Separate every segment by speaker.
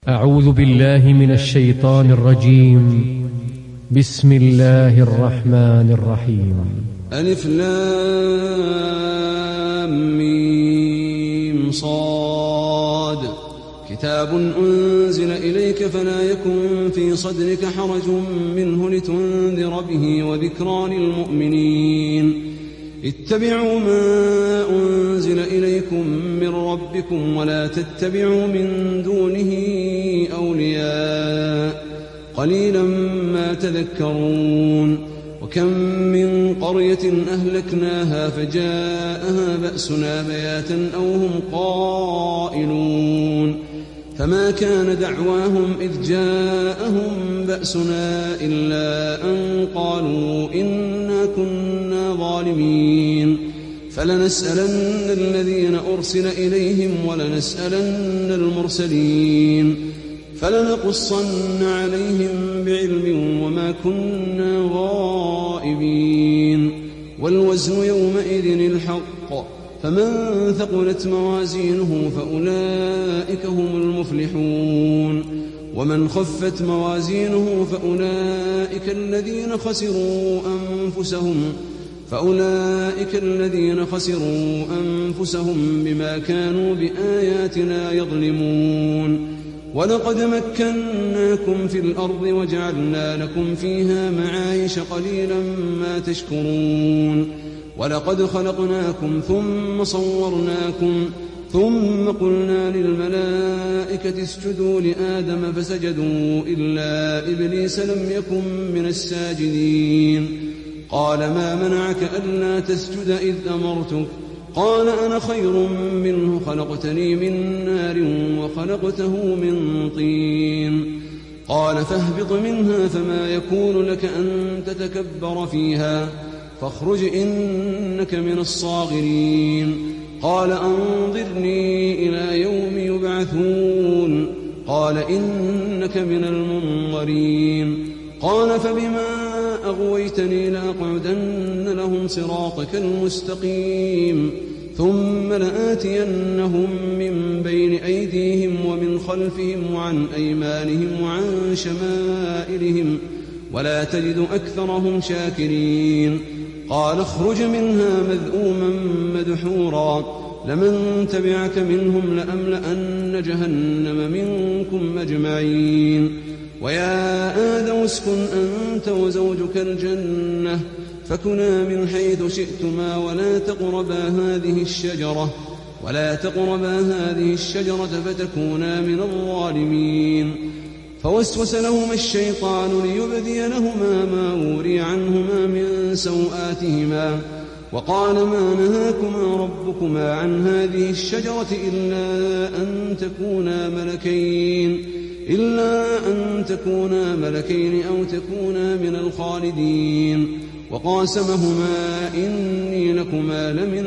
Speaker 1: أعوذ بالله من الشيطان الرجيم. بسم الله الرحمن الرحيم.
Speaker 2: ألف لام ميم صاد. كتاب أنزل إليك فلا يكن في صدرك حرج منه لتنذر به وذكرى للمؤمنين. اتبعوا ما أنزل إليكم من ربكم ولا تتبعوا من دونه أولياء قليلا ما تذكرون. وكم من قرية أهلكناها فجاءها بأسنا بياتا أو هم قائلون فما كان دعواهم إذ جاءهم بأسنا إلا أن قالوا إنا كنا ظالمين. فلنسألن الذين أرسل إليهم ولنسألن المرسلين فلنقصن عليهم بعلم وما كنا غائبين. والوزن يومئذ الحق فمن ثقلت موازينه فأولئك هم المفلحون ومن خفت موازينه فأولئك الذين خسروا أنفسهم بما كانوا بآياتنا يظلمون. ولقد مكناكم في الأرض وجعلنا لكم فيها معايش قليلا ما تشكرون. ولقد خلقناكم ثم صورناكم ثم قلنا للملائكة اسجدوا لآدم فسجدوا إلا إبليس لم يكن من الساجدين. قال ما منعك ألا تسجد إذ أمرتك؟ قال أنا خير منه خلقتني من نار وخلقته من طين. قال فاهبط منها فما يكون لك أن تتكبر فيها فاخرج إنك من الصاغرين. قال أنظرني إلى يوم يبعثون. قال إنك من المنظرين. قال فبما أغويتني لأقعدن لهم صراطك المستقيم ثم لآتينهم من بين أيديهم ومن خلفهم وعن أيمانهم وعن شمائلهم ولا تجد أكثرهم شاكرين. قال اخرج منها مذءوما مدحورا لمن تبعك منهم لأملأن جهنم منكم أجمعين. ويا آدم اسكن أنت وزوجك الجنة فكلا من حيث شئتما ولا تقربا هذه الشجرة فتكونا من الظالمين. فوسوس لهما الشيطان ليبدي لهما ما وري عنهما من سوآتهما وقال ما نهاكما ربكما عن هذه الشجرة إلا أن تكونا ملكين أو تكونا من الخالدين. وقاسمهما إني لكما لمن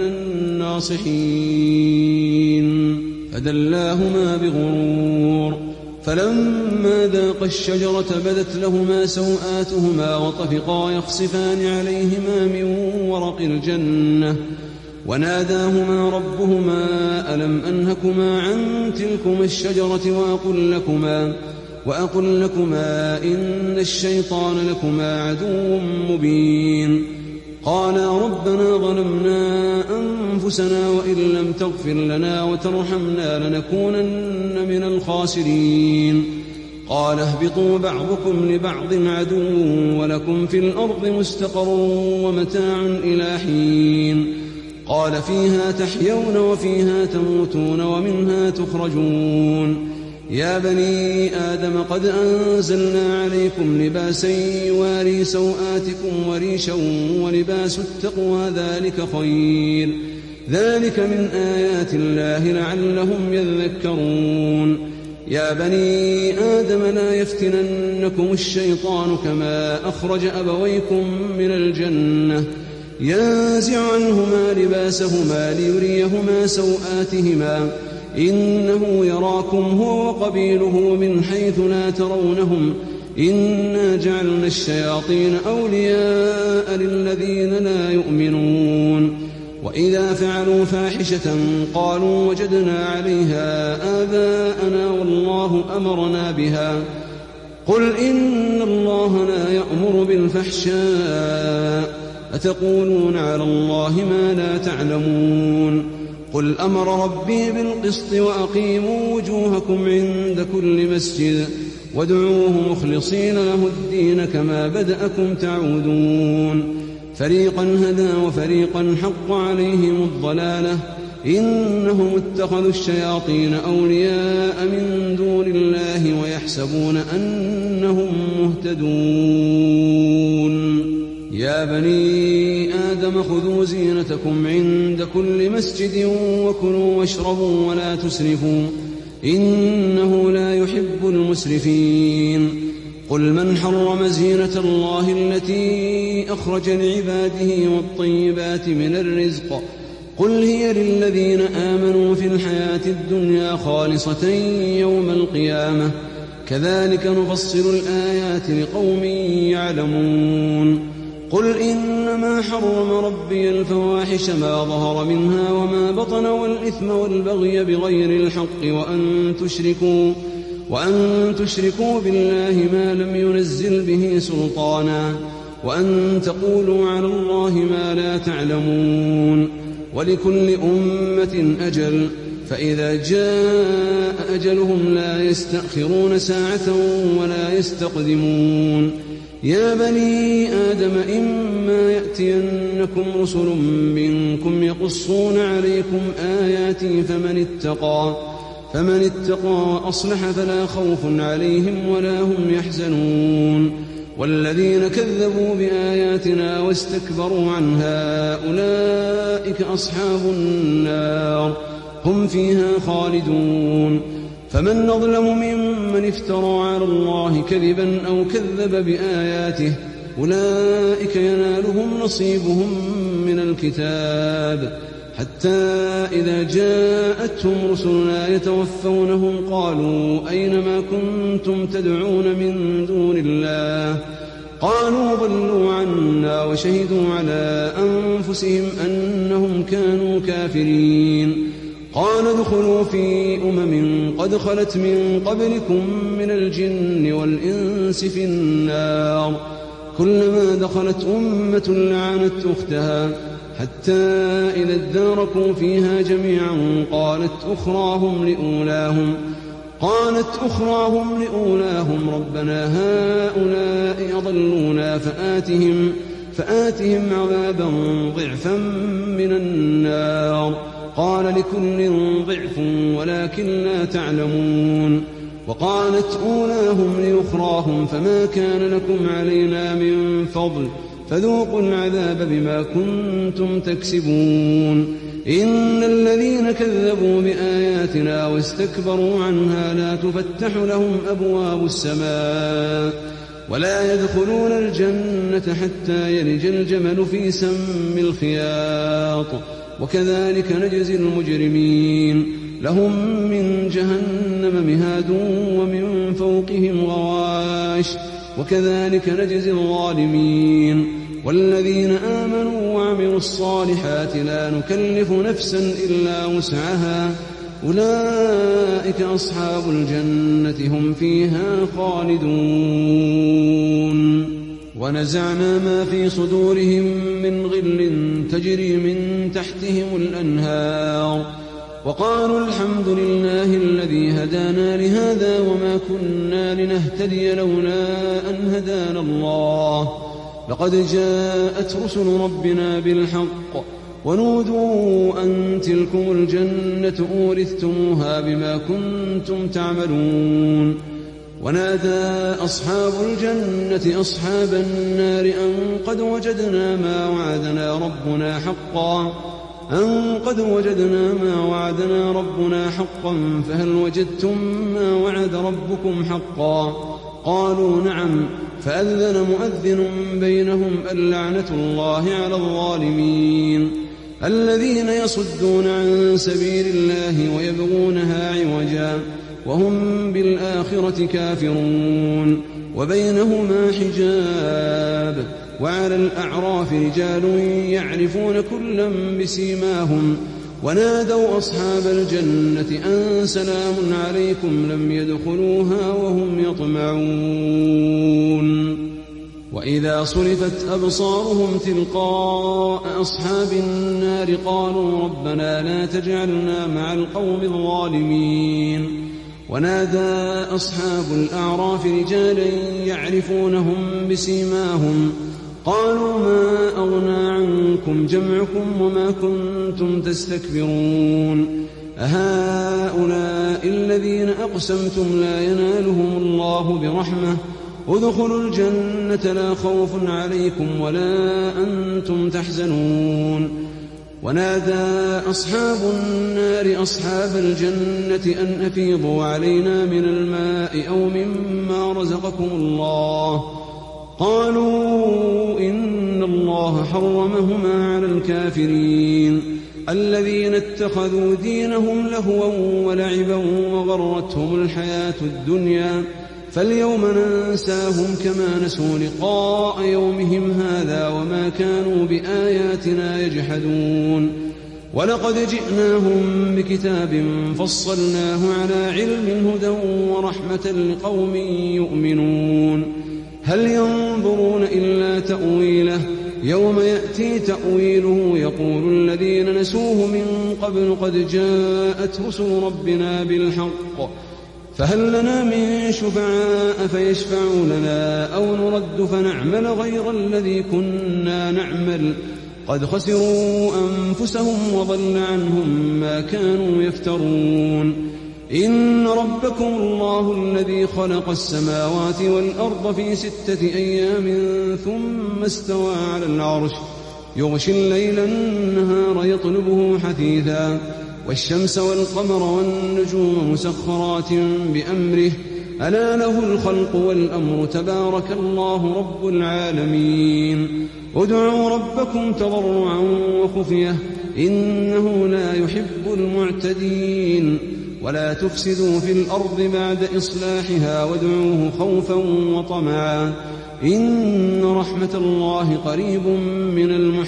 Speaker 2: الناصحين فدلاهما بغرور. فلما ذاقا الشجرة بدت لهما سوآتهما وطفقا يخصفان عليهما من ورق الجنة وناداهما ربهما ألم أنهكما عن تلكما الشجرة وأقل لكما إن الشيطان لكما عدو مبين. قالا ربنا ظلمنا أنفسنا وإن لم تغفر لنا وترحمنا لنكونن من الخاسرين. قال اهبطوا بعضكم لبعض عدو ولكم في الأرض مستقر ومتاع إلى حين. قال فيها تحيون وفيها تموتون ومنها تخرجون. يا بني آدم قد أنزلنا عليكم لباسا يواري سوآتكم وريشا ولباس التقوى ذلك خير ذلك من آيات الله لعلهم يذكرون. يا بني آدم لا يفتننكم الشيطان كما أخرج أبويكم من الجنة ينزع عنهما لباسهما ليريهما سوآتهما إنه يراكم هو وقبيله من حيث لا ترونهم إنا جعلنا الشياطين أولياء للذين لا يؤمنون وإذا فعلوا فاحشة قالوا وجدنا عليها آباءنا والله أمرنا بها قل إن الله لا يأمر بالفحشاء أتقولون على الله ما لا تعلمون قل أمر ربي بالقسط وأقيموا وجوهكم عند كل مسجد وادعوه مخلصين له الدين كما بدأكم تعودون فريقا هدى وفريقا حق عليهم الضلالة إنهم اتخذوا الشياطين أولياء من دون الله ويحسبون أنهم مهتدون يا بني آدم خذوا زينتكم عند كل مسجد وكلوا واشربوا ولا تسرفوا إنه لا يحب المسرفين قل من حرم زينة الله التي أخرج لعباده والطيبات من الرزق قل هي للذين آمنوا في الحياة الدنيا خالصة يوم القيامة كذلك نفصل الآيات لقوم يعلمون قل إنما حرم ربي الفواحش ما ظهر منها وما بطن والإثم والبغي بغير الحق وأن تشركوا بالله ما لم ينزل به سلطانا وأن تقولوا على الله ما لا تعلمون ولكل أمة أجل فإذا جاء أجلهم لا يستأخرون ساعة ولا يستقدمون يا بني آدم إما يأتينكم رسل منكم يقصون عليكم آياتي فمن اتقى وأصلح فلا خوف عليهم ولا هم يحزنون والذين كذبوا بآياتنا واستكبروا عنها أولئك أصحاب النار هم فيها خالدون فمن نظلم ممن افترى على الله كذبا أو كذب بآياته أولئك ينالهم نصيبهم من الكتاب حتى إذا جاءتهم رسلنا يتوفونهم قالوا أين ما كنتم تدعون من دون الله قالوا ضلوا عنا وشهدوا على أنفسهم أنهم كانوا كافرين قال ادخلوا في قد خلت من قبلكم من الجن والإنس في النار كلما دخلت أمة لعنت أختها حتى إذا اداركوا فيها جميعا قالت أخراهم لأولاهم ربنا هؤلاء أضلونا فآتهم عذابا ضعفا من النار قال لكل ضعف ولكن لا تعلمون وقالت أولاهم لأخراهم فما كان لكم علينا من فضل فذوقوا العذاب بما كنتم تكسبون إن الذين كذبوا بآياتنا واستكبروا عنها لا تفتح لهم أبواب السماء ولا يدخلون الجنة حتى يلج الجمل في سم الخياط وكذلك نجزي المجرمين لهم من جهنم مهاد ومن فوقهم غواش وكذلك نجزي الظالمين والذين آمنوا وعملوا الصالحات لا نكلف نفسا إلا وسعها أولئك أصحاب الجنة هم فيها خالدون ونزعنا ما في صدورهم من غل تجري من تحتهم الأنهار وقالوا الحمد لله الذي هدانا لهذا وما كنا لنهتدي لولا أن هدانا الله لقد جاءت رسل ربنا بالحق ونودوا أن تلكم الجنة أورثتموها بما كنتم تعملون ونادى أصحاب الجنة أصحاب النار أن قد وجدنا ما وعدنا ربنا حقا فهل وجدتم ما وعد ربكم حقا قالوا نعم فأذن مؤذن بينهم اللعنة الله على الظالمين الذين يصدون عن سبيل الله ويبغونها عوجا وهم بالآخرة كافرون وبينهما حجاب وعلى الأعراف رجال يعرفون كلا بسيماهم ونادوا أصحاب الجنة أن سلام عليكم لم يدخلوها وهم يطمعون وإذا صرفت أبصارهم تلقاء أصحاب النار قالوا ربنا لا تجعلنا مع القوم الظالمين ونادى أصحاب الأعراف رجالا يعرفونهم بسيماهم قالوا ما أغنى عنكم جمعكم وما كنتم تستكبرون أهؤلاء الذين أقسمتم لا ينالهم الله برحمة ادخلوا الجنة لا خوف عليكم ولا أنتم تحزنون ونادى أصحاب النار أصحاب الجنة أن أفيضوا علينا من الماء أو مما رزقكم الله قالوا إن الله حرمهما على الكافرين الذين اتخذوا دينهم لهوا ولعبا وغرتهم الحياة الدنيا فاليوم ننساهم كما نسوا لقاء يومهم هذا وما كانوا بآياتنا يجحدون ولقد جئناهم بكتاب فصلناه على علم هدى ورحمة لقوم يؤمنون هل ينظرون إلا تأويله يوم يأتي تأويله يقول الذين نسوه من قبل قد جاءت رسل ربنا بالحق فهل لنا من شفعاء فيشفعوا لنا أو نرد فنعمل غير الذي كنا نعمل قد خسروا أنفسهم وضل عنهم ما كانوا يفترون إن ربكم الله الذي خلق السماوات والأرض في 6 أيام ثم استوى على العرش يغشي الليل النهار يطلبه حثيثا والشمس والقمر والنجوم مسخرات بأمره ألا له الخلق والأمر تبارك الله رب العالمين ادعوا ربكم تضرعا وخفية إنه لا يحب المعتدين ولا تفسدوا في الأرض بعد إصلاحها وادعوه خوفا وطمعا إن رحمة الله قريب من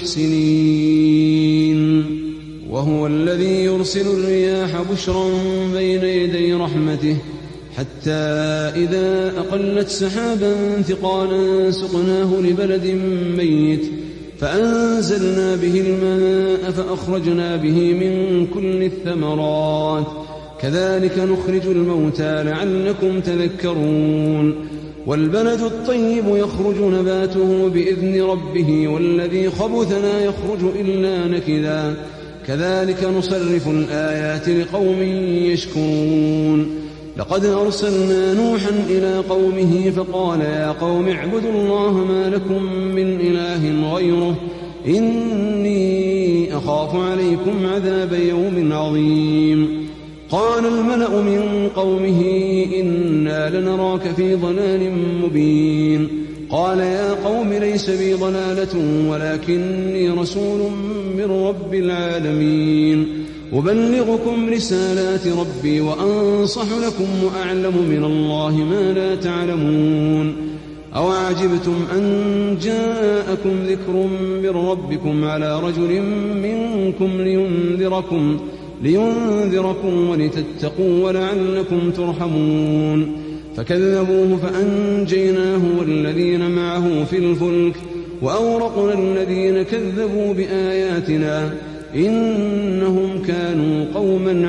Speaker 2: المحسنين وهو الذي يرسل الرياح بشرا بين يدي رحمته حتى إذا أقلت سحابا ثقالا سقناه لبلد ميت فأنزلنا به الماء فأخرجنا به من كل الثمرات كذلك نخرج الموتى لعلكم تذكرون والبلد الطيب يخرج نباته بإذن ربه والذي خبث لا يخرج إلا نكدا كذلك نصرف الآيات لقوم يشكرون لقد أرسلنا نوحا إلى قومه فقال يا قوم اعبدوا الله ما لكم من إله غيره إني أخاف عليكم عذاب يوم عظيم قال الملأ من قومه إنا لنراك في ضلال مبين قال يا قوم ليس بي ضلالة ولكني رسول من رب العالمين أبلغكم رسالات ربي وأنصح لكم وأعلم من الله ما لا تعلمون أوعجبتم أن جاءكم ذكر من ربكم على رجل منكم لينذركم ولتتقوا ولعلكم ترحمون فكذبوه فأنجيناه والذين معه في الفلك وأورقنا الذين كذبوا بآياتنا إنهم كانوا قوما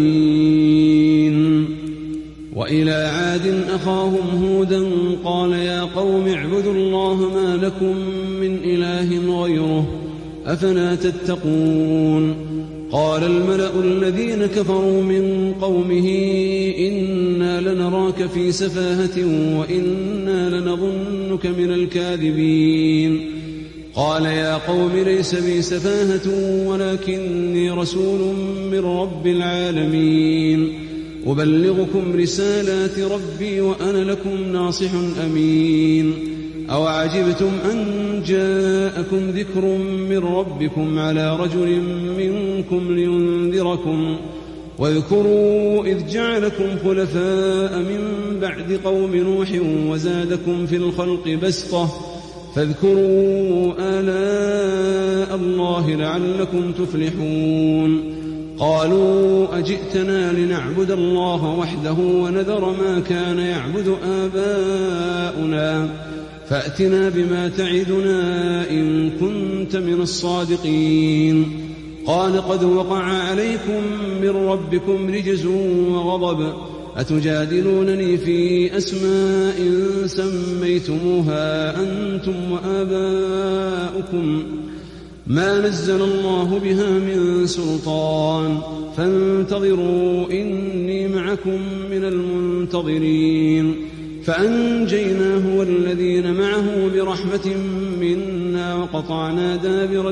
Speaker 2: عمين وإلى عاد أخاهم هودا قال يا قوم اعبدوا الله ما لكم من إله غيره أفلا تتقون قال الملأ الذين كفروا من قومه إنا لنراك في سفاهة وإنا لنظنك من الكاذبين قال يا قوم ليس بي سفاهة ولكني رسول من رب العالمين أبلغكم رسالات ربي وأنا لكم ناصح أمين أوعجبتم أن جاءكم ذكر من ربكم على رجل منكم واذكروا إذ جعلكم خلفاء من بعد قوم نوح وزادكم في الخلق بسطة فاذكروا آلاء الله لعلكم تفلحون قالوا أجئتنا لنعبد الله وحده ونذر ما كان يعبد آباؤنا فأتنا بما تعدنا إن كنت من الصادقين قال قد وقع عليكم من ربكم رجز وغضب أتجادلونني في أسماء سميتموها أنتم وآباؤكم ما نزل الله بها من سلطان فانتظروا إني معكم من المنتظرين فأنجيناه والذين معه برحمة منا وقطعنا دابر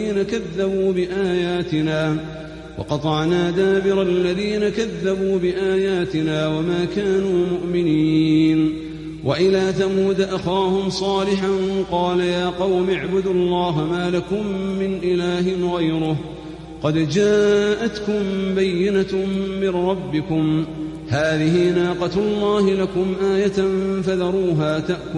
Speaker 2: الذين كذبوا بآياتنا وما كانوا مؤمنين وإلى ثمود أخاهم صالحا قال يا قوم اعبدوا الله ما لكم من إله غيره قد جاءتكم بينة من ربكم هذه ناقة الله لكم آية فذروها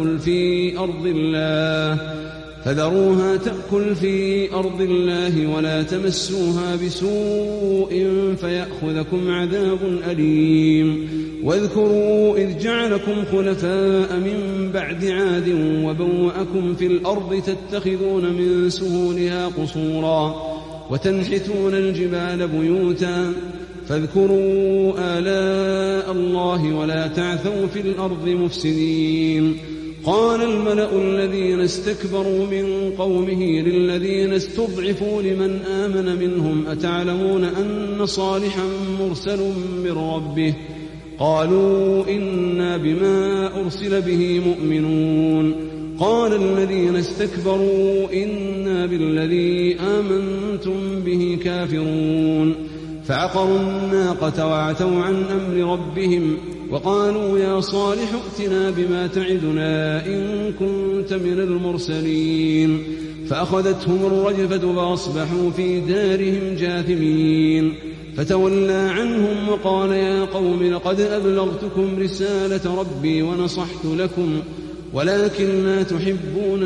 Speaker 2: تأكل في أرض الله ولا تمسوها بسوء فيأخذكم عذاب أليم واذكروا إذ جعلكم خلفاء من بعد عاد وبوأكم في الأرض تتخذون من سهولها قصورا وتنحتون الجبال بيوتا فاذكروا آلاء الله ولا تعثوا في الأرض مفسدين قال الملأ الذين استكبروا من قومه للذين استضعفوا لمن آمن منهم أتعلمون أن صالحا مرسل من ربه قالوا إنا بما أرسل به مؤمنون قال الذين استكبروا إنا بالذي آمنتم به كافرون فعقروا الناقة وعتوا عن أمر ربهم وقالوا يا صالح ائتنا بما تعدنا إن كنت من المرسلين فأخذتهم الرجفة فأصبحوا في دارهم جاثمين فتولى عنهم وقال يا قوم لقد أبلغتكم رسالة ربي ونصحت لكم ولكن لا تحبون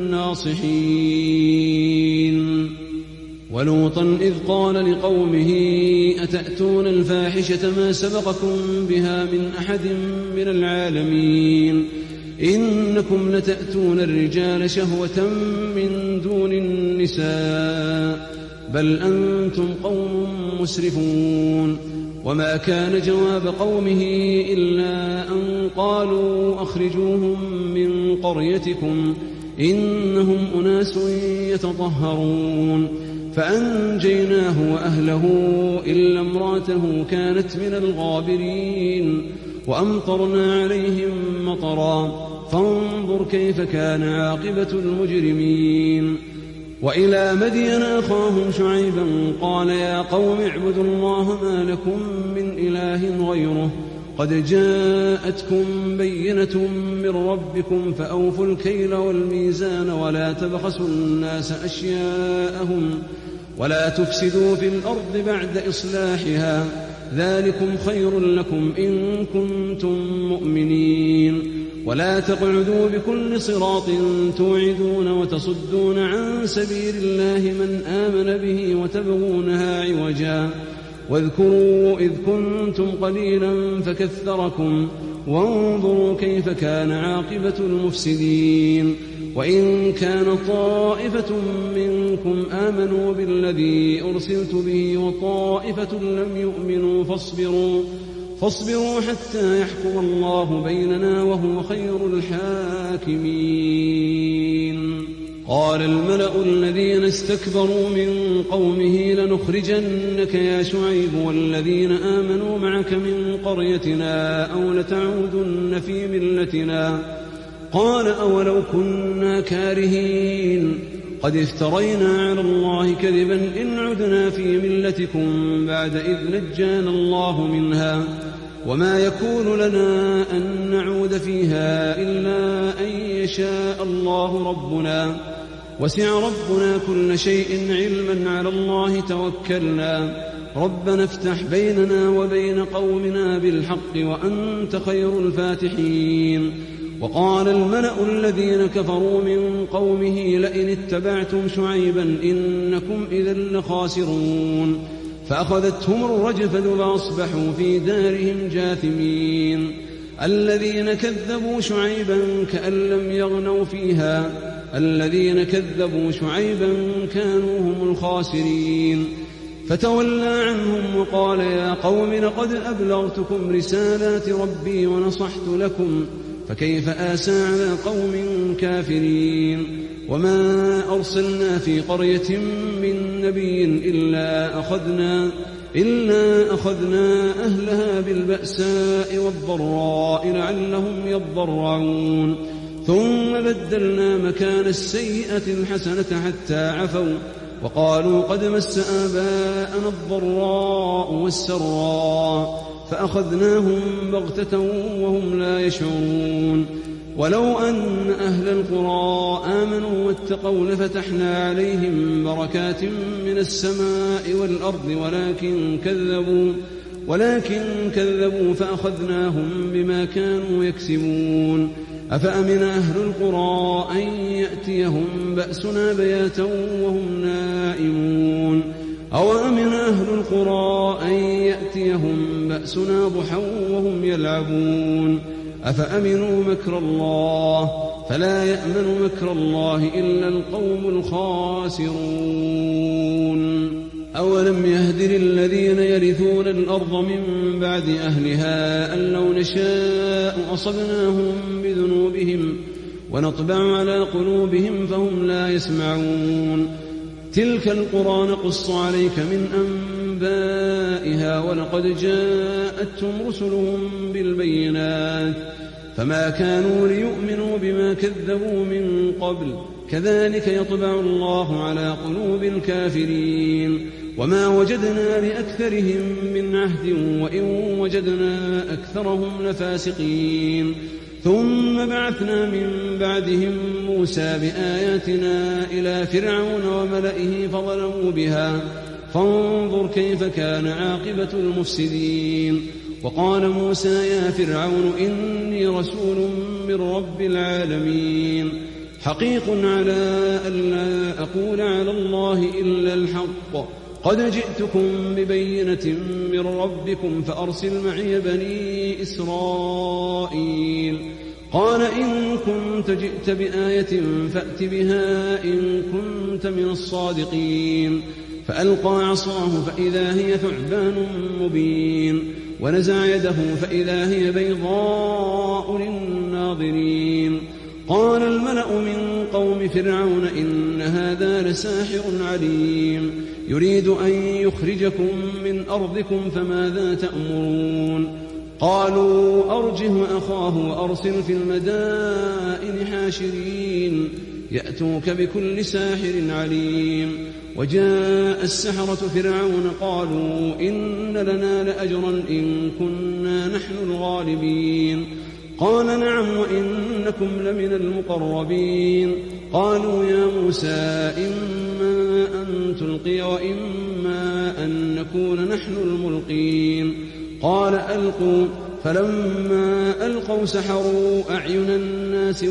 Speaker 2: الناصحين ولوطا إذ قال لقومه أتأتون الفاحشة ما سبقكم بها من أحد من العالمين إنكم لتأتون الرجال شهوة من دون النساء بل أنتم قوم مسرفون وما كان جواب قومه إلا أن قالوا أخرجوهم من قريتكم إنهم أناس يتطهرون فأنجيناه وأهله إلا امراته كانت من الغابرين وأمطرنا عليهم مطرا فانظر كيف كان عاقبة المجرمين وإلى مدين أخاهم شعيبا قال يا قوم اعبدوا الله ما لكم من إله غيره قد جاءتكم بينة من ربكم فأوفوا الكيل والميزان ولا تبخسوا الناس أشياءهم ولا تفسدوا في الأرض بعد إصلاحها ذلكم خير لكم إن كنتم مؤمنين ولا تقعدوا بكل صراط توعدون وتصدون عن سبيل الله من آمن به وتبغونها عوجا واذكروا إذ كنتم قليلا فكثركم وانظروا كيف كان عاقبة المفسدين وإن كان طائفة منكم آمنوا بالذي أرسلت به وطائفة لم يؤمنوا فاصبروا حتى يحكم الله بيننا وهو خير الحاكمين قال الملأ الذين استكبروا من قومه لنخرجنك يا شعيب والذين آمنوا معك من قريتنا أو لتعودن في ملتنا قال أولو كنا كارهين قد افترينا على الله كذبا إن عدنا في ملتكم بعد إذ نجانا الله منها وما يكون لنا أن نعود فيها إلا أن يشاء الله ربنا وسع ربنا كل شيء علما على الله توكلنا ربنا افتح بيننا وبين قومنا بالحق وأنت خير الفاتحين. وقال الملأ الذين كفروا من قومه لئن اتبعتم شعيبا إنكم إذا لخاسرون. فأخذتهم الرجفة فأصبحوا في دارهم جاثمين. الذين كذبوا شعيبا كأن لم يغنوا فيها الذين كذبوا شعيبا كانوا هم الخاسرين. فتولى عنهم وقال يا قوم لقد أبلغتكم رسالات ربي ونصحت لكم فكيف آسى على قوم كافرين. وما أرسلنا في قرية من نبي إلا أخذنا أهلها بالبأساء والضراء لعلهم يضرعون. ثم بدلنا مكان السيئة الحسنة حتى عفوا وقالوا قد مس آباءنا الضراء والسراء فأخذناهم بغتة وهم لا يشعرون. ولو أن أهل القرى آمنوا واتقوا لفتحنا عليهم بركات من السماء والأرض ولكن كذبوا فأخذناهم بما كانوا يكسبون. أفأمن أهل القرى أن يأتيهم بأسنا بياتا وهم نائمون أو أمن أهل القرى أن يأتيهم بأسنا ضحى وهم يلعبون. أفأمنوا مكر الله فلا يأمن مكر الله إلا القوم الخاسرون. أولم يهد للذين يرثون الأرض من بعد أهلها أن لو نشاء أصبناهم بذنوبهم ونطبع على قلوبهم فهم لا يسمعون. تلك القرى نقص عليك من أنبائها ولقد جاءتهم رسلهم بالبينات فما كانوا ليؤمنوا بما كذبوا من قبل كذلك يطبع الله على قلوب الكافرين. وما وجدنا لأكثرهم من عهد وإن وجدنا أكثرهم لفاسقين. ثم بعثنا من بعدهم موسى بآياتنا إلى فرعون وملئه فظلموا بها فانظر كيف كان عاقبة المفسدين. وقال موسى يا فرعون إني رسول من رب العالمين حقيق على ألا أقول على الله إلا الحق قد جئتكم ببينة من ربكم فأرسل معي بني إسرائيل. قال إن كنت جئت بآية فأت بها إن كنت من الصادقين. فألقى عصاه فإذا هي ثعبان مبين ونزع يده فإذا هي بيضاء للناظرين. قال الملأ من قوم فرعون إن هذا لساحر عليم يريد أن يخرجكم من أرضكم فماذا تأمرون. قالوا أرجه أخاه وأرسل في المدائن حاشرين يأتوك بكل ساحر عليم. وجاء السحرة فرعون قالوا إن لنا لأجرا إن كنا نحن الغالبين. قال نعم وإنكم لمن المقربين. قالوا يا موسى إما أن تلقي وإما أن نكون نحن الملقين. قال ألقوا فلما ألقوا سحروا أعين الناس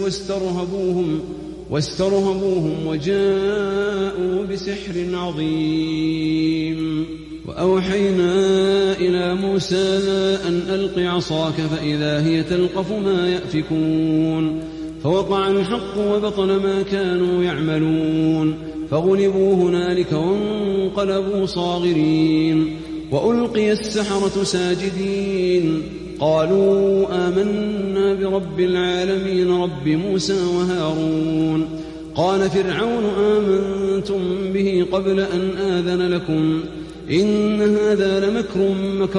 Speaker 2: واسترهبوهم وجاءوا بسحر عظيم. وأوحينا إلى موسى أن ألق عصاك فإذا هي تلقف ما يأفكون. فوقع الحق وبطل ما كانوا يعملون فغلبوا هنالك وانقلبوا صاغرين. وألقي السحرة ساجدين قالوا آمنا برب العالمين رب موسى وهارون. قال فرعون آمنتم به قبل أن آذن لكم إن هذا لمكر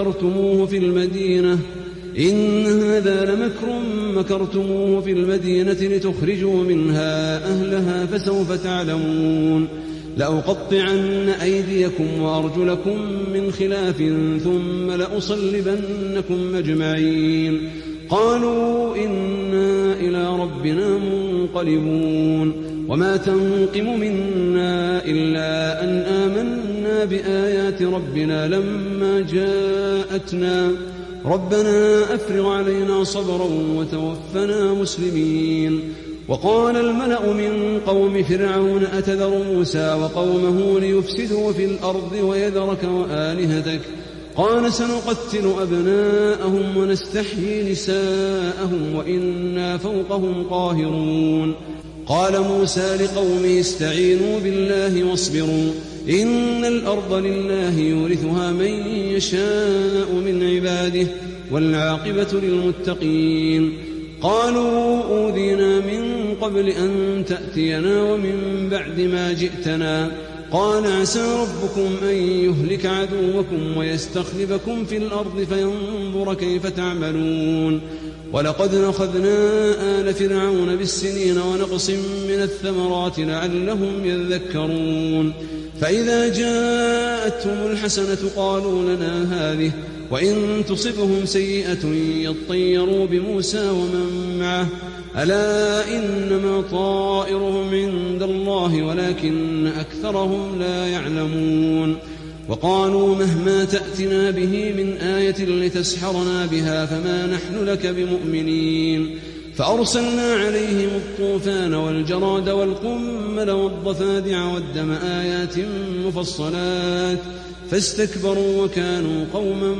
Speaker 2: مكرتموه في المدينة لتخرجوا منها أهلها فسوف تعلمون. لأقطعن أيديكم وأرجلكم من خلاف ثم لأصلبنكم أجمعين. قالوا إنا إلى ربنا منقلبون. وما تنقم منا إلا أن آمنا آمنا بآيات ربنا لما جاءتنا ربنا أفرغ علينا صبرا وتوفنا مسلمين. وقال الملأ من قوم فرعون أتذر موسى وقومه ليفسدوا في الأرض ويذرك وآلهتك قال سنقتل أبناءهم ونستحيي نساءهم وإنا فوقهم قاهرون. قال موسى لقومه استعينوا بالله واصبروا إن الأرض لله يورثها من يشاء من عباده والعاقبة للمتقين. قالوا أوذينا من قبل أن تأتينا ومن بعد ما جئتنا قال عسى ربكم أن يهلك عدوكم ويستخلفكم في الأرض فينظر كيف تعملون. ولقد أخذنا آل فرعون بالسنين ونقص من الثمرات لعلهم يذكرون. فإذا جاءتهم الحسنة قالوا لنا هذه وإن تصبهم سيئة يطيروا بموسى ومن معه ألا إنما طائرهم عند الله ولكن أكثرهم لا يعلمون. وقالوا مهما تأتنا به من آية لتسحرنا بها فما نحن لك بمؤمنين. فأرسلنا عليهم الطوفان والجراد والقمل والضفادع والدم آيات مفصلات فاستكبروا وكانوا قوما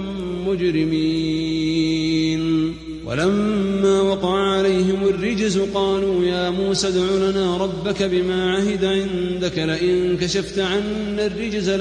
Speaker 2: مجرمين. ولما وقع عليهم الرجز قالوا يا موسى ادع لنا ربك بما عهد عندك لئن كشفت عنا الرجز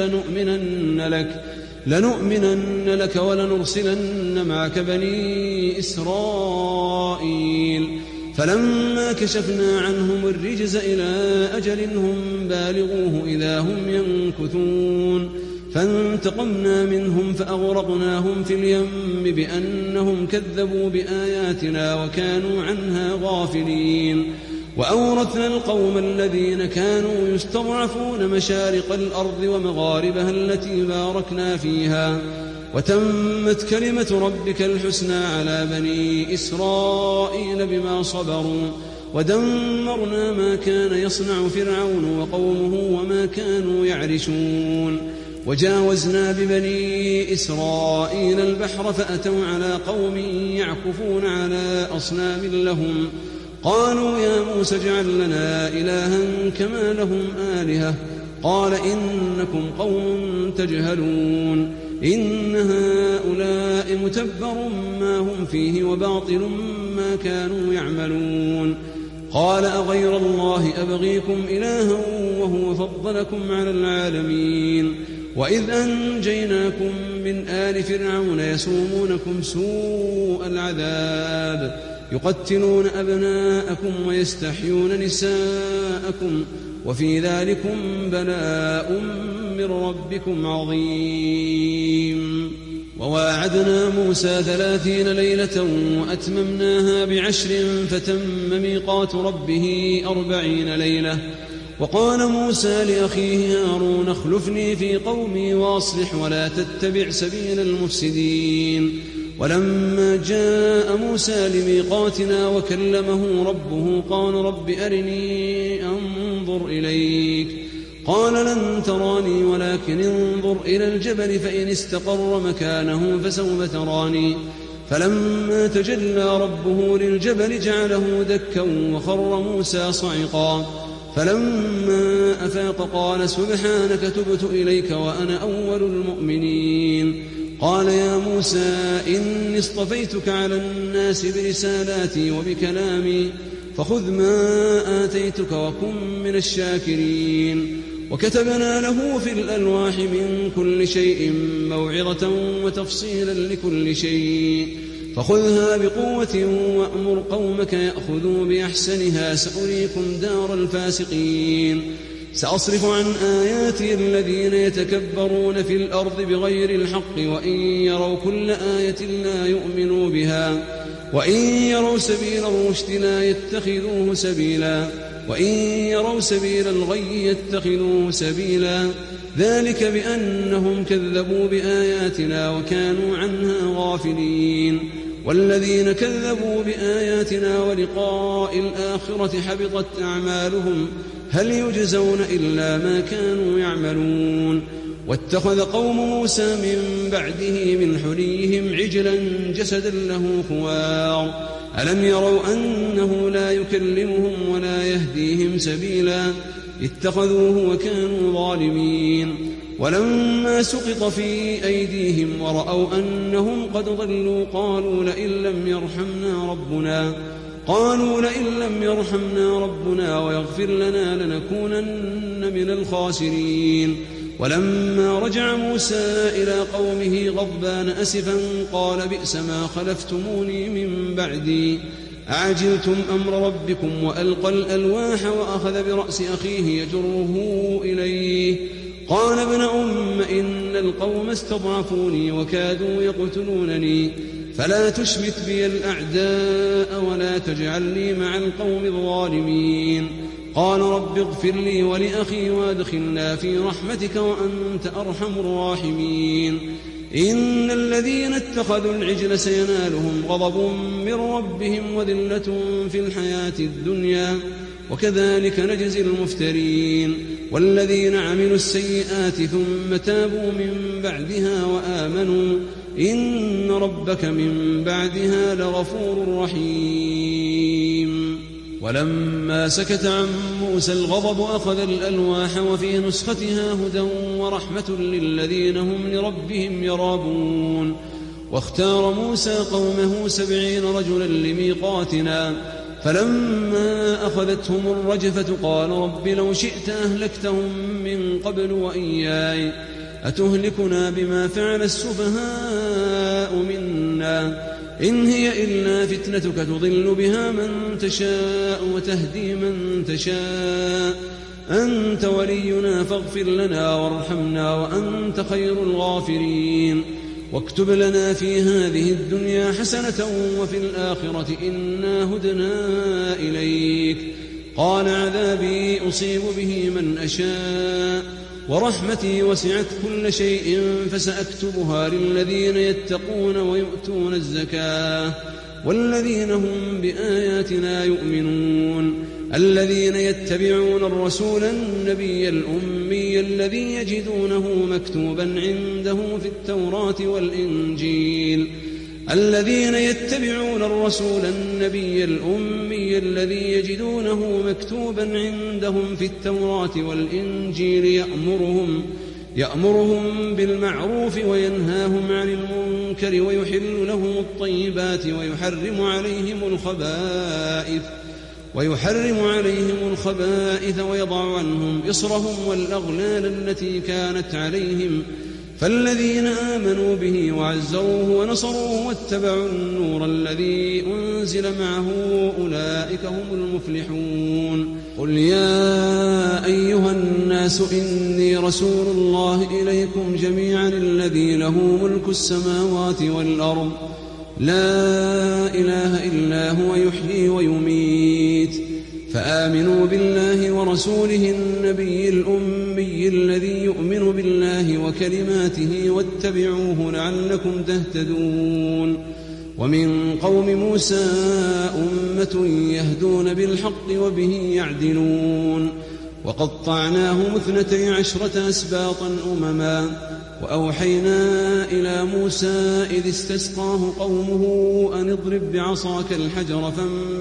Speaker 2: لنؤمنن لك ولنرسلن معك بني إسرائيل. فلما كشفنا عنهم الرجز إلى أجل هم بالغوه إذا هم ينكثون فانتقمنا منهم فأغرقناهم في اليم بأنهم كذبوا بآياتنا وكانوا عنها غافلين. وأورثنا القوم الذين كانوا يستضعفون مشارق الأرض ومغاربها التي باركنا فيها وتمت كلمة ربك الحسنى على بني إسرائيل بما صبروا ودمرنا ما كان يصنع فرعون وقومه وما كانوا يعرشون. وجاوزنا ببني إسرائيل البحر فأتوا على قوم يعكفون على أصنام لهم قالوا يا موسى اجعل لنا إلها كما لهم آلهة قال إنكم قوم تجهلون إن هؤلاء متبر ما هم فيه وباطل ما كانوا يعملون. قال أغير الله أبغيكم إلها وهو فضلكم على العالمين. وإذ أنجيناكم من آل فرعون يسومونكم سوء العذاب يقتلون أبناءكم ويستحيون نساءكم وفي ذلكم بلاء من ربكم عظيم. وواعدنا موسى 30 ليلة وأتممناها ب10 فتم ميقات ربه 40 ليلة. وقال موسى لأخيه هارون اخلفني في قومي وأصلح ولا تتبع سبيل المفسدين. ولما جاء موسى لميقاتنا وكلمه ربه قال رب أرني أنظر إليك قال لن تراني ولكن انظر إلى الجبل فإن استقر مكانه فسوف تراني. فلما تجلى ربه للجبل جعله دكا وخر موسى صعقا. فلما أفاق قال سبحانك تبت إليك وأنا أول المؤمنين. قال يا موسى إني اصطفيتك على الناس برسالاتي وبكلامي فخذ ما آتيتك وكن من الشاكرين. وكتبنا له في الألواح من كل شيء موعظة وتفصيلا لكل شيء فخذها بقوة وأمر قومك يأخذوا بأحسنها سأريكم دار الفاسقين. سأصرف عن آياتي الذين يتكبرون في الأرض بغير الحق وإن يروا كل آية لا يؤمنوا بها وإن يروا سبيل الرشد لا يتخذوه سبيلا وإن يروا سبيل الغي يتخذوه سبيلا ذلك بأنهم كذبوا بآياتنا وكانوا عنها غافلين. والذين كذبوا بآياتنا ولقاء الآخرة حبطت أعمالهم هل يجزون إلا ما كانوا يعملون. واتخذ قوم موسى من بعده من حليهم عجلا جسدا له خوار ألم يروا أنه لا يكلمهم ولا يهديهم سبيلا اتخذوه وكانوا ظالمين ولما سقط في أيديهم ورأوا أنهم قد ضلوا قالوا لئن لم يرحمنا ربنا ويغفر لنا لنكونن من الخاسرين ولما رجع موسى إلى قومه غضبان أسفا قال بئس ما خلفتموني من بعدي أعجلتم أمر ربكم وألقى الألواح وأخذ برأس أخيه يجره إليه قال ابن أم إن القوم استضعفوني وكادوا يقتلونني فلا تشمت بي الأعداء ولا تجعلني مع القوم الظالمين قال رب اغفر لي ولأخي وادخلنا في رحمتك وأنت أرحم الراحمين إن الذين اتخذوا العجل سينالهم غضب من ربهم وذلة في الحياة الدنيا وكذلك نجزي المفترين والذين عملوا السيئات ثم تابوا من بعدها وآمنوا إن ربك من بعدها لغفور رحيم ولما سكت عن موسى الغضب أخذ الألواح وفي نسختها هدى ورحمة للذين هم لربهم يرابون واختار موسى قومه 70 رجلا لميقاتنا فلما أخذتهم الرجفة قال رب لو شئت أهلكتهم من قبل وإياي أتهلكنا بما فعل السفهاء منا إن هي إلا فتنتك تضل بها من تشاء وتهدي من تشاء أنت ولينا فاغفر لنا وارحمنا وأنت خير الغافرين واكتب لنا في هذه الدنيا حسنة وفي الآخرة إنا هدنا إليك قال عذابي أصيب به من أشاء ورحمتي وسعت كل شيء فسأكتبها للذين يتقون ويؤتون الزكاة والذين هم بآياتنا يؤمنون الذين يتبعون الرسول النبي الأمي الذي يجدونه مكتوبا عنده في التوراة والإنجيل الذين يتبعون الرسول النبي الأمي الذي يجدونه مكتوبا عندهم في التوراة والإنجيل يأمرهم بالمعروف وينهاهم عن المنكر ويحل لهم الطيبات ويحرم عليهم الخبائث ويضع عنهم إصرهم والأغلال التي كانت عليهم فالذين آمنوا به وعزروه ونصروه واتبعوا النور الذي أنزل معه أولئك هم المفلحون قل يا أيها الناس إني رسول الله إليكم جميعا الذي له ملك السماوات والأرض لا إله إلا هو يحيي ويميت فآمنوا بالله ورسوله النبي الأمي الذي يؤمن بالله وكلماته واتبعوه لعلكم تهتدون ومن قوم موسى أمة يهدون بالحق وبه يعدلون وقطعناهم 12 أسباطا أمما وأوحينا إلى موسى إذ استسقاه قومه أن اضرب بعصاك الحجر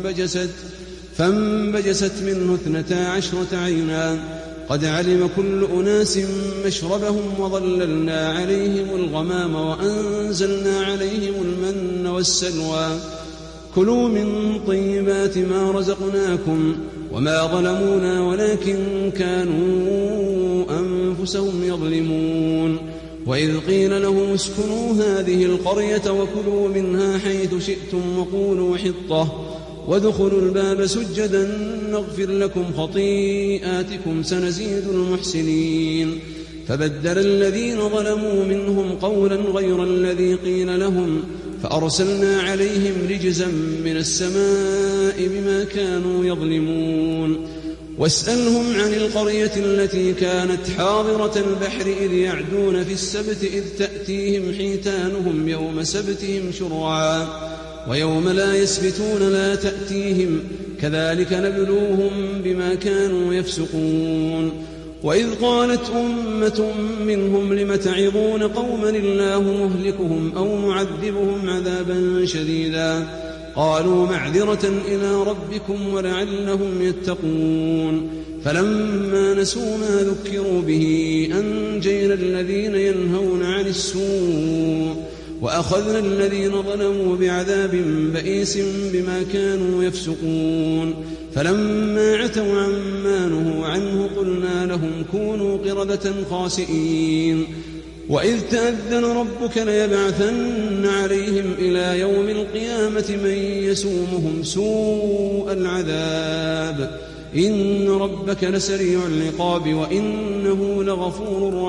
Speaker 2: فانبجست منه 12 عينا قد علم كل أناس مشربهم وظللنا عليهم الغمام وأنزلنا عليهم المن والسلوى كلوا من طيبات ما رزقناكم وما ظلمونا ولكن كانوا أنفسهم يظلمون وإذ قيل لهم اسكنوا هذه القرية وكلوا منها حيث شئتم وقولوا حطة وادخلوا الباب سجدا نغفر لكم خطيئاتكم سنزيد المحسنين فبدل الذين ظلموا منهم قولا غير الذي قيل لهم فأرسلنا عليهم رجزا من السماء بما كانوا يظلمون واسألهم عن القرية التي كانت حاضرة البحر إذ يعدون في السبت إذ تأتيهم حيتانهم يوم سبتهم شرعا ويوم لا يسبتون لا تأتيهم كذلك نبلوهم بما كانوا يفسقون وإذ قالت أمة منهم لم تعظون قوما الله مهلكهم أو معذبهم عذابا شديدا قالوا معذرة إلى ربكم ولعلهم يتقون فلما نسوا ما ذكروا به أنجينا الذين ينهون عن السوء وأخذنا الذين ظلموا بعذاب بئيس بما كانوا يفسقون فلما عتوا عما نهوا عنه قلنا لهم كونوا قردة خاسئين وإذ تأذن ربك ليبعثن عليهم إلى يوم القيامة من يسومهم سوء العذاب إن ربك لسريع العقاب وإنه لغفور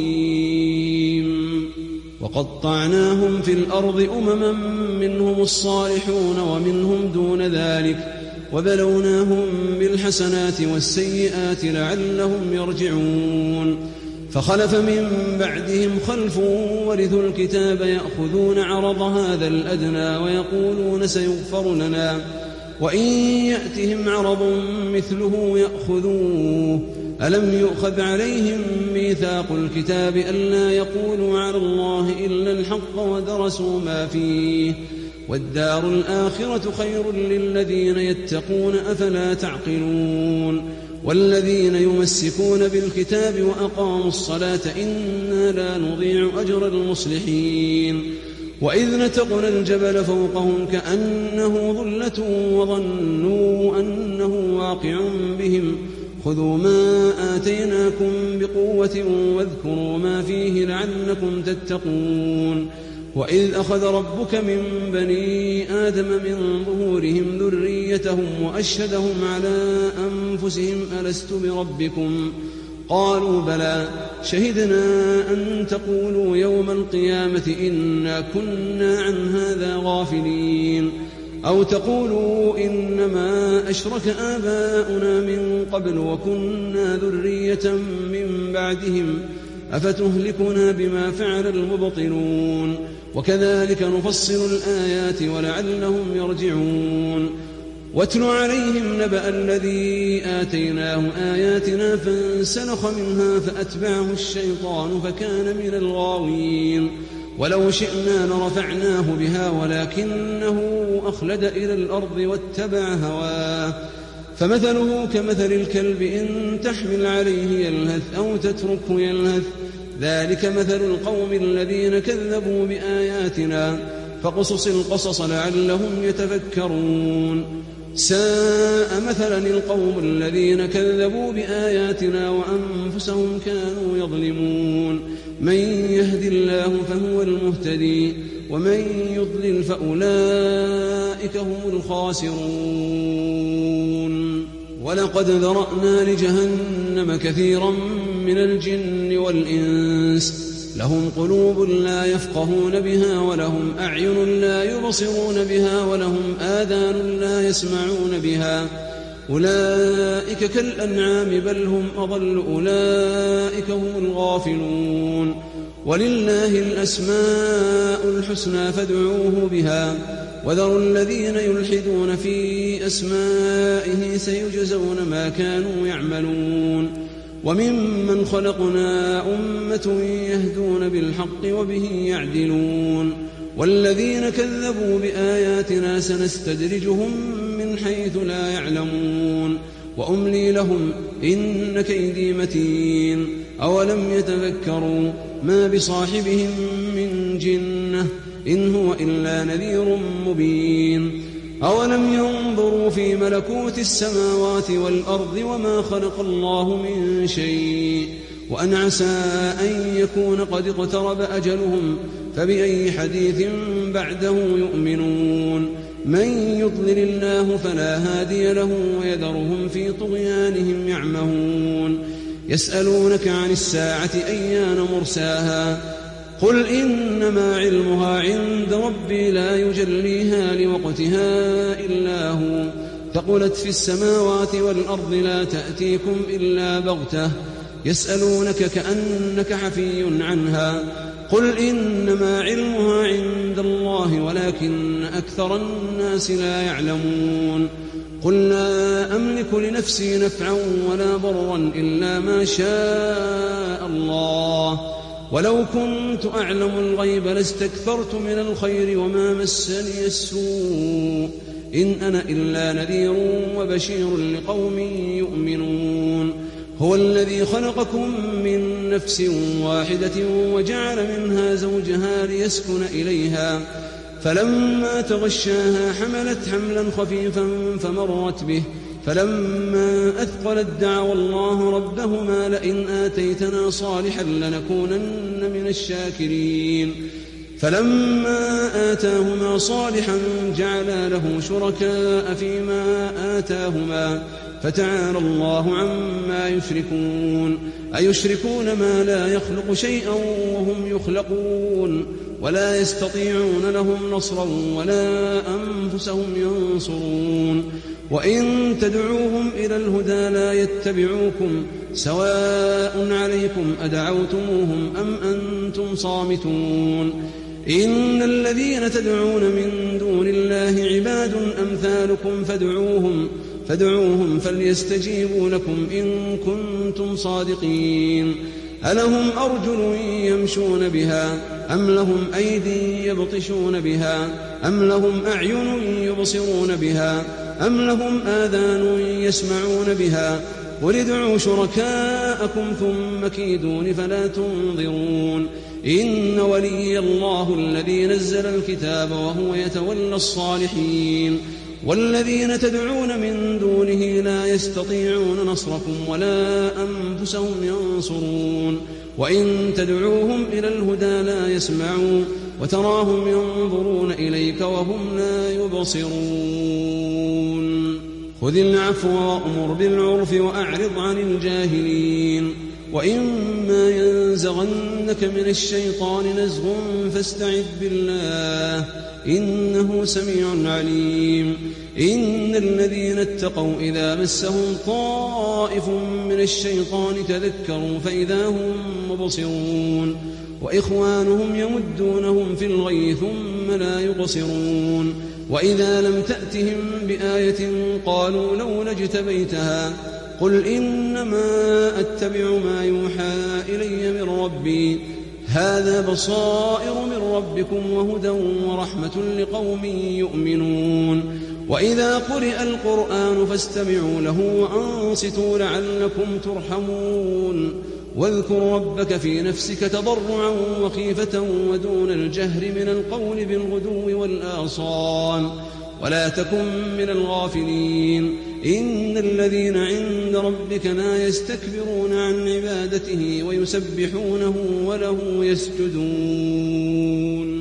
Speaker 2: رحيم وقطعناهم في الأرض أمما منهم الصالحون ومنهم دون ذلك وبلوناهم بالحسنات والسيئات لعلهم يرجعون فخلف من بعدهم خلف ورثوا الكتاب يأخذون عرض هذا الأدنى ويقولون سيغفر لنا وإن يأتهم عرض مثله يأخذوه ألم يؤخذ عليهم ميثاق الكتاب ألا يقولوا على الله إلا الحق ودرسوا ما فيه والدار الآخرة خير للذين يتقون أفلا تعقلون والذين يمسكون بالكتاب وأقاموا الصلاة إنا لا نضيع أجر المصلحين وإذ نتقنا الجبل فوقهم كأنه ظلة وظنوا أنه واقع بهم خذوا ما آتيناكم بقوة واذكروا ما فيه لعلكم تتقون وإذ أخذ ربك من بني آدم من ظهورهم ذريتهم وأشهدهم على أنفسهم ألست بربكم قالوا بلى شهدنا أن تقولوا يوم القيامة إنا كنا عن هذا غافلين أو تقولوا إنما أشرك آباؤنا من قبل وكنا ذرية من بعدهم أفتهلكنا بما فعل المبطلون وكذلك نفصل الآيات ولعلهم يرجعون واتل عليهم نبأ الذي آتيناه آياتنا فانسلخ منها فأتبعه الشيطان فكان من الغاوين ولو شئنا لرفعناه بها ولكنه أخلد إلى الأرض واتبع هواه فمثله كمثل الكلب إن تحمل عليه يلهث أو تتركه يلهث ذلك مثل القوم الذين كذبوا بآياتنا فقصص القصص لعلهم يتفكرون ساء مثلا القوم الذين كذبوا بآياتنا وأنفسهم كانوا يظلمون من يهد الله فهو المهتدي ومن يضلل فأولئك هم الخاسرون ولقد ذرأنا لجهنم كثيرا من الجن والإنس لهم قلوب لا يفقهون بها ولهم أعين لا يبصرون بها ولهم آذان لا يسمعون بها أولئك كالأنعام بل هم أضل أولئك هم الغافلون ولله الأسماء الحسنى فادعوه بها وذروا الذين يلحدون في أسمائه سيجزون ما كانوا يعملون وممن خلقنا أمة يهدون بالحق وبه يعدلون والذين كذبوا بآياتنا سنستدرجهم من حيث لا يعلمون وأملي لهم إن كيدي متين أولم يتذكروا ما بصاحبهم من جنة إن هو إلا نذير مبين أولم ينظروا في ملكوت السماوات والأرض وما خلق الله من شيء وأن عسى أن يكون قد اقترب أجلهم فبأي حديث بعده يؤمنون من يضلل الله فلا هادي له ويذرهم في طغيانهم يعمهون يسألونك عن الساعة أيان مرساها قل إنما علمها عند ربي لا يجليها لوقتها إلا هو ثقلت في السماوات والأرض لا تأتيكم إلا بغتة يسألونك كأنك حفي عنها قل إنما علمها عند الله ولكن أكثر الناس لا يعلمون قل لا أملك لنفسي نفعا ولا ضرا إلا ما شاء الله ولو كنت أعلم الغيب لاستكثرت من الخير وما مسني السوء إن أنا إلا نذير وبشير لقوم يؤمنون هو الذي خلقكم من نفس واحدة وجعل منها زوجها ليسكن إليها فلما تغشاها حملت حملا خفيفا فمرت به فلما أثقلت دعوا الله ربهما لئن آتيتنا صالحا لنكونن من الشاكرين فلما آتاهما صالحا جعلا له شركاء فيما آتاهما فتعالى الله عما يشركون أيشركون ما لا يخلق شيئا وهم يخلقون ولا يستطيعون لهم نصرا ولا أنفسهم ينصرون وإن تدعوهم إلى الهدى لا يتبعوكم سواء عليكم أدعوتموهم أم أنتم صامتون إن الذين تدعون من دون الله عباد أمثالكم فادعوهم فليستجيبوا لكم إن كنتم صادقين ألهم أرجل يمشون بها أم لهم أيدي يبطشون بها أم لهم أعين يبصرون بها أم لهم آذان يسمعون بها قل ادعوا شركاءكم ثم كيدون فلا تنظرون إن ولي الله الذي نزل الكتاب وهو يتولى الصالحين والذين تدعون من دونه لا يستطيعون نصركم ولا أنفسهم ينصرون وإن تدعوهم إلى الهدى لا يسمعون وتراهم ينظرون إليك وهم لا يبصرون خذ العفو وأمر بالعرف وأعرض عن الجاهلين وإما ينزغنك من الشيطان نزغ فاستعذ بالله إنه سميع عليم إن الذين اتقوا إذا مسهم طائف من الشيطان تذكروا فإذا هم مبصرون وإخوانهم يمدونهم في الغي ثم لا يقصرون وإذا لم تأتهم بآية قالوا لولا اجتبيتها قل إنما أتبع ما يوحى إلي من ربي هذا بصائر من ربكم وهدى ورحمة لقوم يؤمنون وإذا قرئ القرآن فاستمعوا له وأنصتوا لعلكم ترحمون واذكر ربك في نفسك تضرعا وخيفة ودون الجهر من القول بالغدو والآصال ولا تكن من الغافلين إن الذين عند ربك لا يستكبرون عن عبادته ويسبحونه وله يسجدون